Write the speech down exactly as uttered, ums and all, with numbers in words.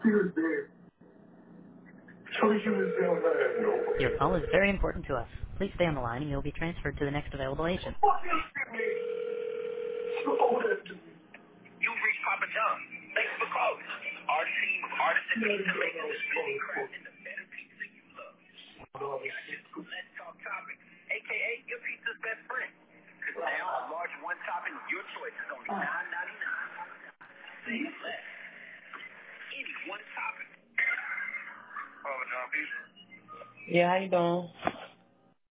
Your call is very important to us. Please stay on the line and you'll be transferred to the next available agent. You've reached Papa John. Thanks for calling. Our team of artists and pizza makers is busy crafting the better pizza you love. Let's Talk Topics, a k a your pizza's best friend. Because now, a large one topping of your choice is only nine ninety-nine. Save less. Any one topping. Papa John Pizza. Yeah, how you doing?